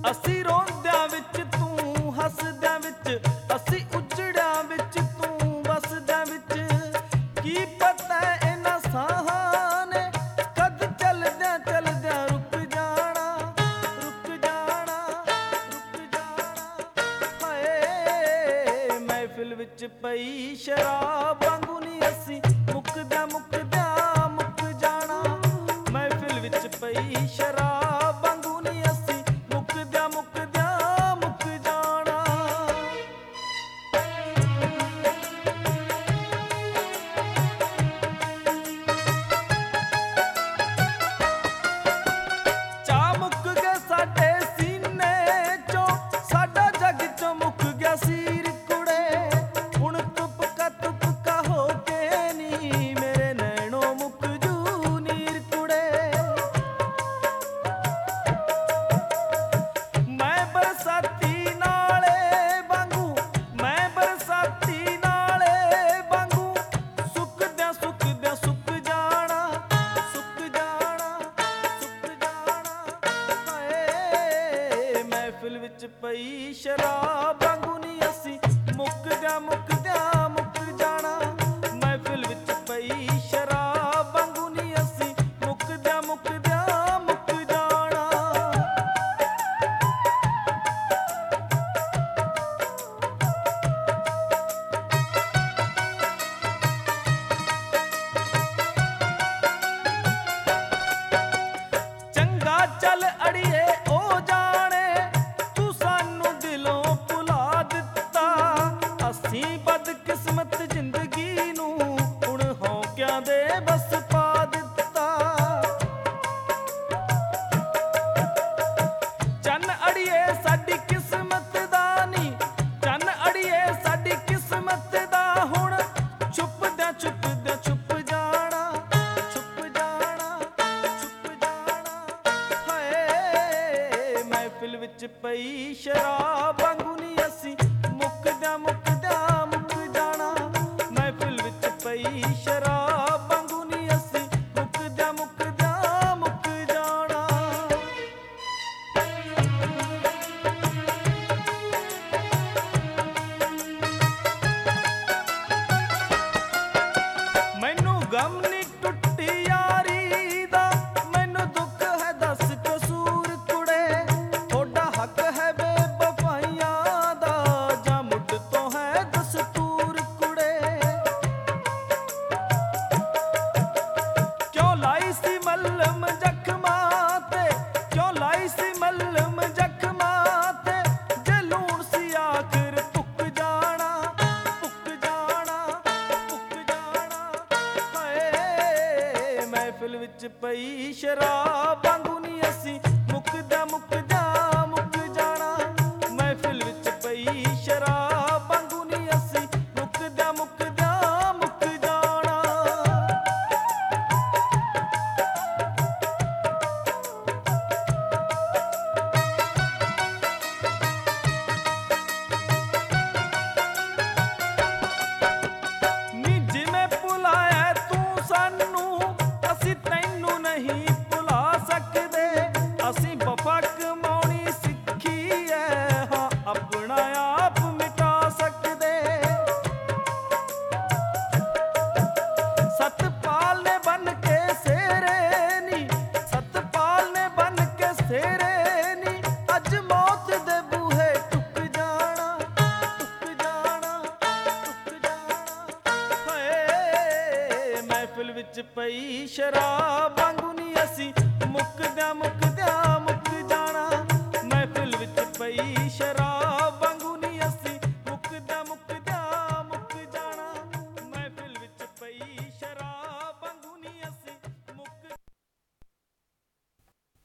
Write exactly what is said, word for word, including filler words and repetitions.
ਅਸੀਂ ਰੋਂਦਿਆਂ ਵਿੱਚ ਤੂੰ ਹੱਸਦਿਆਂ ਵਿੱਚ, ਅਸੀਂ ਉਜੜਿਆਂ ਵਿੱਚ ਤੂੰ ਵਸਦਿਆਂ ਵਿੱਚ। ਕੀ ਪਤਾ ਇਹਨਾਂ ਸਾਹਾਂ ਨੇ ਕਦ ਚਲਦਿਆਂ ਚਲਦਿਆਂ ਰੁਕ ਜਾਣਾ, ਰੁਕ ਜਾਣਾ, ਰੁਕ ਜਾਣਾ। ਹਾਏ ਮਹਿਫਿਲ ਵਿੱਚ ਪਈ ਸ਼ਰਾਬ ਵਾਂਗੂ ਨੀ ਅਸੀਂ ਮੁੱਕਦਿਆਂ ਮੁੱਕਦਿਆਂ ਮੁੱਕ ਜਾਣਾ। ਮਹਿਫਿਲ ਵਿੱਚ ਪਈ ਸ਼ਰਾਬ ਵਾਂਗੂ ਨੀ ਅਸੀਂ ਮੁੱਕਦਿਆਂ ਮੁੱਕਦਿਆਂ ਮੁੱਕ ਜਾਣਾ। ਚਾਅ ਮੁੱਕ ਗਏ ਸਾਡੇ ਸੀਨੇ ਚੋਂ, ਸਾਡਾ ਜੱਗ ਚੋਂ ਮੁੱਕ ਗਿਆ ਸੀਰ ਕੁੜੇ। ਹੁਣ ਤੁਪਕਾ ਤੁਪਕਾ ਹੋ ਕੇ ਨੀ ਮੇਰੇ ਨੈਣੋਂ ਮੁੱਕ ਜੂ ਨੀਰ ਕੁੜੇ। ਮੈਂ ਬਰਸਾਤੀ ਨਾਲੇ ਵਾਂਗੂ, ਮੈਂ ਬਰਸਾਤੀ ਨਾਲੇ ਵਾਂਗੂ ਸੁੱਕਦਿਆਂ ਸੁੱਕਦਿਆਂ ਸੁੱਕ ਜਾਣਾ, ਸੁੱਕ ਜਾਣਾ, ਸੁੱਕ ਜਾਣਾ। ਹਾਏ ਮਹਿਫਿਲ ਵਿੱਚ ਪਈ ਸ਼ਰਾਬ ਵਾਂਗੂ ਨੀ ਅਸੀਂ ਮੁੱਕਦਿਆਂ ਮੁੱਕਦਿਆਂ ਮੁੱਕ ਜਾਣਾ। ਮਹਿਫਿਲ ਵਿੱਚ ਪਈ ਸ਼ਰਾਬ ਵਾਂਗੂ ਨੀ ਅਸੀਂ ਮੁੱਕਦਿਆਂ ਮੁੱਕਦਿਆਂ ਮੁੱਕ ਜਾਣਾ। ਚੰਗਾ ਚੱਲ ਅੜੀਏ ਉਹ ਜਾਣੇ, ਤੂੰ ਸਾਨੂੰ ਦਿਲੋਂ ਭੁਲਾ ਦਿੱਤਾ। ਅਸੀਂ ਬਦਕਿਸਮਤ ਜ਼ਿੰਦਗੀ ਨੂੰ ਹੁਣ ਹੌਕਿਆਂ ਦੇ ਬਸ ਪਾ ਦਿੱਤਾ। ਚੰਨ ਅੜੀਏ ਸਾਡੀ ਕਿਸਮਤ ਦਾ ਨੀ, ਚੰਨ ਅੜੀਏ ਸਾਡੀ ਕਿਸਮਤ ਦਾ ਹੁਣ ਛੁਪਦਿਆਂ ਛੁਪਦਿਆਂ ਛੁਪ ਜਾਣਾ, ਛੁਪ ਜਾਣਾ, ਛੁਪ ਜਾਣਾ। ਹਾਏ ਮਹਿਫਿਲ ਵਿੱਚ ਪਈ ਸ਼ਰਾਬ ਵਾਂਗੂ ਨੀ ਅਸੀਂ ਮੁੱਕਦਿਆਂ ਮੁੱਕਦਿਆਂ ਮੁੱਕ ਜਾਣਾ। ਮਹਿਫਿਲ ਵਿੱਚ ਪਈ ਸ਼ਰਾਬ ਵਾਂਗੂ ਨੀ ਅਸੀਂ ਮੁੱਕਦਿਆਂ ਮੁੱਕਦਿਆਂ ਮੁੱਕ ਜਾਣਾ। ਮੈਨੂੰ ਗਮ ਨੀ ਟੁੱਟੀ ਯਾਰੀ ਦਾ, ਮੈਨੂੰ ਦੁੱਖ ਹੈ ਦੱਸ ਕਸੂਰ ਕੁੜੇ। ਥੋੜਾ ਹੱਕ ਹੈ ਬੇਵਫਾਈਆਂ ਦਾ, ਜਾਂ ਮੁੱਢ ਤੋਂ ਹੈ ਦਸਤੂਰ ਕੁੜੇ। ਕਿਉਂ ਲਾਈ ਸੀ ਮੱਲਮ ਜ਼ਖਮਾਂ ਤੇ, ਕਿਉਂ ਲਾਈ ਸੀ ਮੱਲਮ ਜ਼ਖਮਾਂ ਤੇ, ਜੇ ਲੂਣ ਸੀ ਆਖਰ ਪੁੱਕ ਜਾਣਾ, ਪੁੱਕ ਜਾਣਾ, ਪੁੱਕ ਜਾਣਾ। ਹਾਏ ਮਹਿਫਿਲ ਵਿੱਚ ਪਈ ਸ਼ਰਾਬ ਵਾਂਗੂ ਨੀ ਅਸੀਂ ਮੁੱਕਦਿਆਂ ਮੁੱਕਦਿਆਂ ਮੁੱਕ ਜਾਣਾ। ਮਹਿਫਿਲ ਵਿੱਚ ਪਈ ਸ਼ਰਾਬ ਵਾਂਗੂ ਨੀ ਅਸੀਂ ਮੁੱਕਦਿਆਂ ਮੁੱਕਦਿਆਂ ਮੁੱਕ ਜਾਣਾ। ਨੀ ਜਿਵੇਂ ਭੁਲਾਇਆ ਤੂੰ ਸਾਨੂੰ, ਅਸੀਂ ਤੈਨੂੰ ਨਹੀਂ ਭੁਲਾ ਸਕਦੇ। ਅਸੀਂ ਵਫਾ ਕਮਾਉਣੀ ਸਿੱਖੀ ਐ, ਹਾਂ ਆਪਣਾ ਆਪ ਮਿਟਾ ਸਕਦੇ। ਸਤਪਾਲ ਨੇ ਬਨ ਕੇ ਸੇਰੇ ਨੀ, ਸਤਪਾਲ ਨੇ ਬਨ ਕੇ ਸੇਰੇ ਨੀ, ਅੱਜ ਮੌਤ ਦੇ ਬੂਹੇ ਟੁੱਕ ਜਾਣਾ, ਟੁੱਕ ਜਾਣਾ, ਟੁੱਕ ਜਾਣਾ। ਹਾਏ ਮਹਿਫਿਲ ਵਿੱਚ ਪਈ ਸ਼ਰਾਬ ਵਾਂਗੂ